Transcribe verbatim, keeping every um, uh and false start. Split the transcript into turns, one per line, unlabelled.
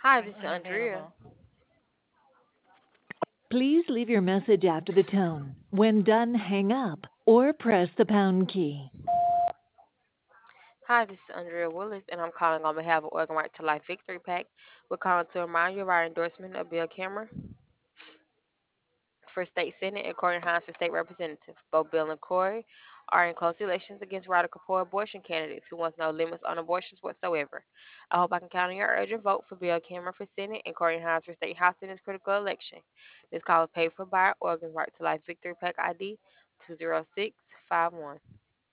Hi,
is
this is Andrea.
unavailable.
Please leave your message after the tone. When done, hang up or press the pound key.
Hi, this is Andrea Willis, and I'm calling on behalf of Oregon Right to Life Victory Pack. We're calling to remind you of our endorsement of Bill Cameron for state senate and Corey Hines for state representative. Both Bill and Corey are in close elections against radical poor abortion candidates who want no limits on abortions whatsoever. I hope I can count on your urgent vote for Bill Cameron for Senate and Corey Hines for state house in this critical election. This call is paid for by Oregon Right to Life Victory Pack I D two zero six five one.